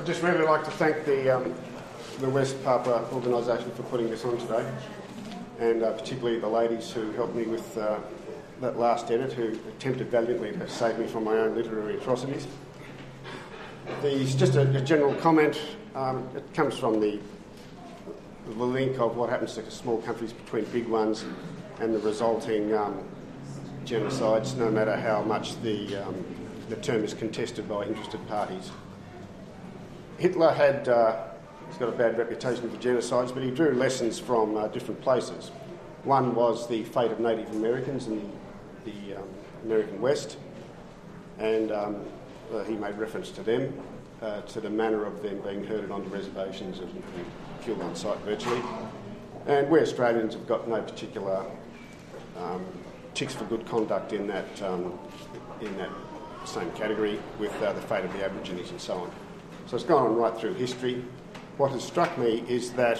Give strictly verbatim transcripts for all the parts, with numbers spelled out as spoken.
just really like to thank the um, the West Papua organisation for putting this on today, and uh, particularly the ladies who helped me with uh, that last edit, who attempted valiantly to save me from my own literary atrocities. There's just a, a general comment. Um, it comes from the, the link of what happens to small countries between big ones and the resulting um, genocides, no matter how much the, um, the term is contested by interested parties. Hitler had, uh, he's got a bad reputation for genocides, but he drew lessons from uh, different places. One was the fate of Native Americans in the, the um, American West, and um, uh, he made reference to them, uh, to the manner of them being herded onto reservations and, and killed on sight virtually. And we Australians have got no particular um, ticks for good conduct in that, um, in that same category, with uh, the fate of the Aborigines and so on. So it's gone on right through history. What has struck me is that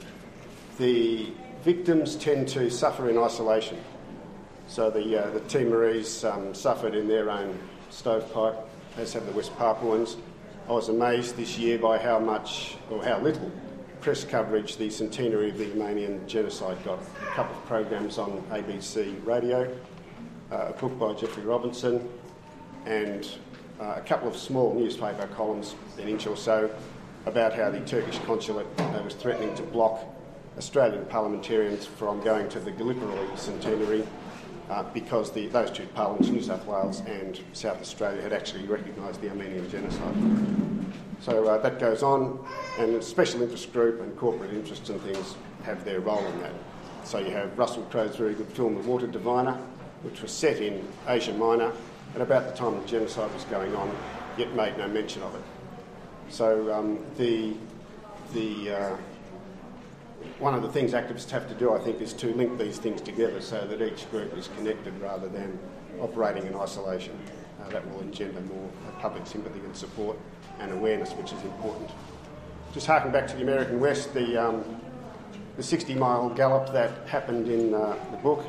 the victims tend to suffer in isolation. So the, uh, the Timorese um, suffered in their own stovepipe, as have the West Papuans. I was amazed this year by how much, or how little, press coverage the centenary of the Yamanian genocide got. A couple of programs on A B C radio, uh, a book by Geoffrey Robinson, and uh, a couple of small newspaper columns, an inch or so, about how the Turkish consulate uh, was threatening to block Australian parliamentarians from going to the Gallipoli centenary uh, because the, those two parliaments, New South Wales and South Australia, had actually recognised the Armenian genocide. So uh, that goes on, and special interest group and corporate interests and things have their role in that. So you have Russell Crowe's very good film, The Water Diviner, which was set in Asia Minor at about the time the genocide was going on, yet made no mention of it. So um, the the uh, one of the things activists have to do, I think, is to link these things together so that each group is connected rather than operating in isolation. Uh, that will engender more public sympathy and support and awareness, which is important. Just harking back to the American West, the um, the sixty-mile gallop that happened in uh, the book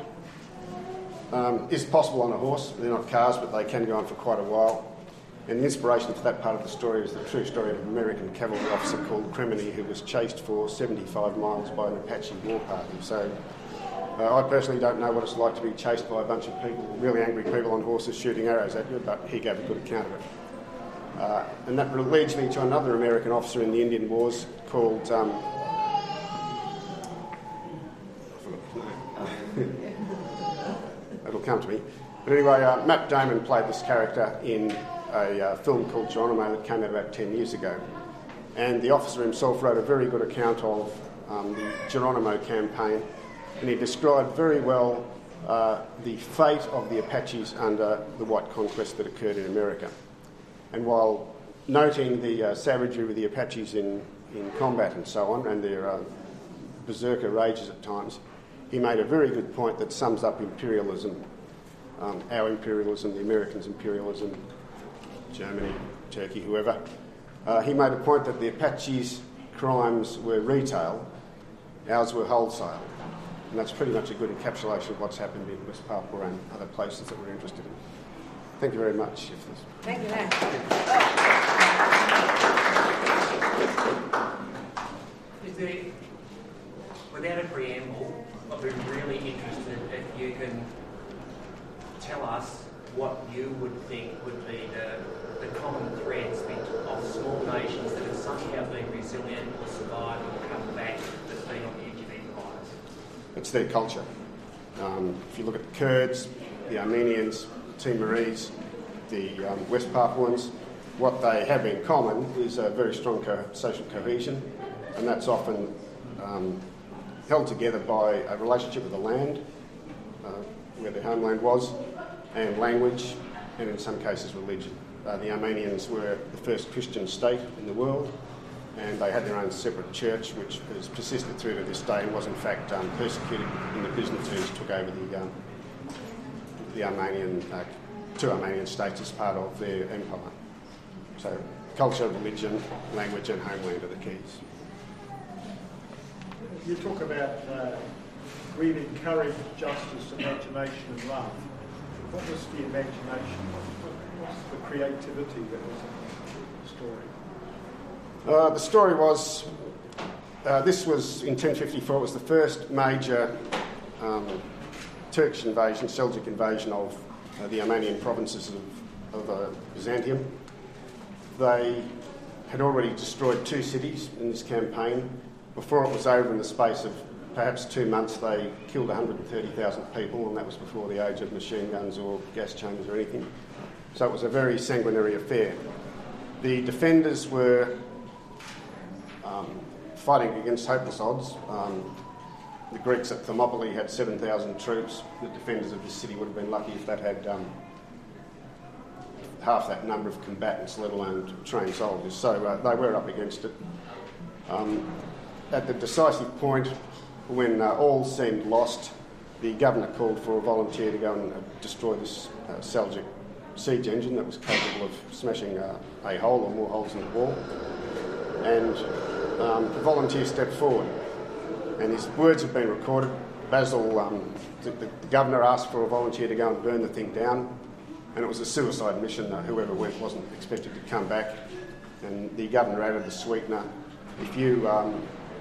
um, is possible on a horse. They're not cars, but they can go on for quite a while. And the inspiration for that part of the story is the true story of an American cavalry officer called Cremeny, who was chased for seventy-five miles by an Apache war party. So uh, I personally don't know what it's like to be chased by a bunch of people, really angry people on horses shooting arrows at you, but he gave a good account of it. Uh, and that leads me to another American officer in the Indian Wars called... Um, it'll come to me. But anyway, uh, Matt Damon played this character in a uh, film called Geronimo that came out about ten years ago. And the officer himself wrote a very good account of um, the Geronimo campaign, and he described very well uh, the fate of the Apaches under the white conquest that occurred in America. And while noting the uh, savagery of the Apaches in, in combat and so on, and their uh, berserker rages at times, he made a very good point that sums up imperialism, um, our imperialism, the Americans' imperialism, Germany, Turkey, whoever. Uh, he made a point that the Apaches' crimes were retail, ours were wholesale. And that's pretty much a good encapsulation of what's happened in West Papua and other places that we're interested in. Thank you very much. Thank you, Matt. Is there, without a preamble, I'd be really interested if you can tell us what you would think would be the, the common threads of small nations that have somehow been resilient or survived or come back that's been on the edge of empires. It's their culture. Um, if you look at the Kurds, the Armenians, Timorese, the um, West Papuans, what they have in common is a very strong co- social cohesion, and that's often um, held together by a relationship with the land, uh, where their homeland was, and language, and in some cases religion. Uh, the Armenians were the first Christian state in the world, and they had their own separate church, which has persisted through to this day and was in fact um, persecuted when the Byzantines took over the um, the Armenian, uh, two Armenian states as part of their empire. So culture, religion, language and homeland are the keys. You talk about uh, we've encouraged justice, imagination and love. What was the imagination? What, what's the creativity that was in the story? Uh, the story was, uh, this was in ten fifty-four, it was the first major um, Turkish invasion, Seljuk invasion of uh, the Armenian provinces of, of uh, Byzantium. They had already destroyed two cities in this campaign. Before it was over, in the space of perhaps two months, they killed one hundred thirty thousand people, and that was before the age of machine guns or gas chambers or anything. So it was a very sanguinary affair. The defenders were um, fighting against hopeless odds. Um, the Greeks at Thermopylae had seven thousand troops. The defenders of this city would have been lucky if that had um, half that number of combatants, let alone trained soldiers. So uh, they were up against it. Um, at the decisive point, when uh, all seemed lost, the governor called for a volunteer to go and uh, destroy this uh, Seljuk siege engine that was capable of smashing uh, a hole or more holes in the wall. And um, the volunteer stepped forward, and his words have been recorded. Basil, um, the, the governor, asked for a volunteer to go and burn the thing down, and it was a suicide mission. Uh, whoever went wasn't expected to come back. And the governor added the sweetener: if you um,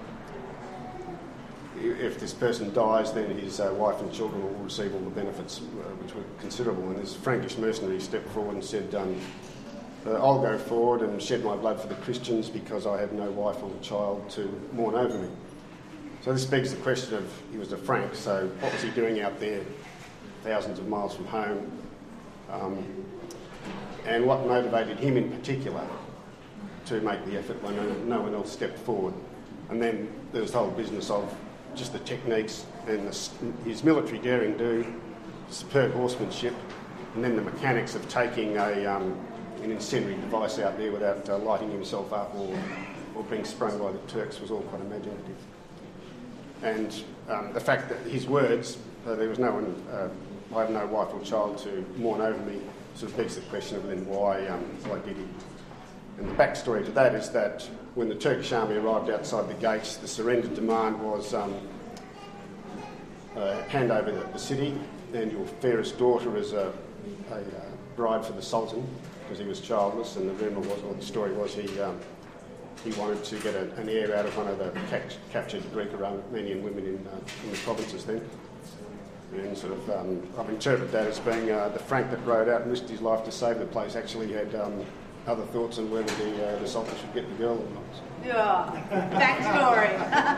if this person dies, then his uh, wife and children will receive all the benefits, uh, which were considerable. And this Frankish mercenary stepped forward and said, um, uh, I'll go forward and shed my blood for the Christians because I have no wife or child to mourn over me. So this begs the question of, he was a Frank, so what was he doing out there thousands of miles from home? Um, and what motivated him in particular to make the effort when no, no one else stepped forward? And then there was the whole business of just the techniques and the, his military daring do, superb horsemanship, and then the mechanics of taking a, um, an incendiary device out there without uh, lighting himself up or, or being sprung by the Turks was all quite imaginative. And um, the fact that his words, uh, there was no one, uh, I have no wife or child to mourn over me, sort of begs the question of then why, um, why did he? And the backstory to that is that when the Turkish army arrived outside the gates, the surrender demand was um, uh, hand over the, the city and your fairest daughter as a, a uh, bride for the Sultan, because he was childless, and the rumour was, or the story was, he um, he wanted to get a, an heir out of one of the ca- captured Greek or Armenian women in, uh, in the provinces then. And sort of, um, I've interpreted that as being uh, the Frank that rode out and risked his life to save the place actually had um, other thoughts on whether the, uh, the Sultan should get the girl or not. Yeah, backstory.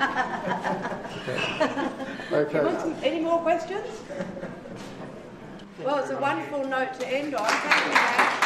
Okay. You want some, any more questions? Well, it's a wonderful note to end on. Thank you, Matt.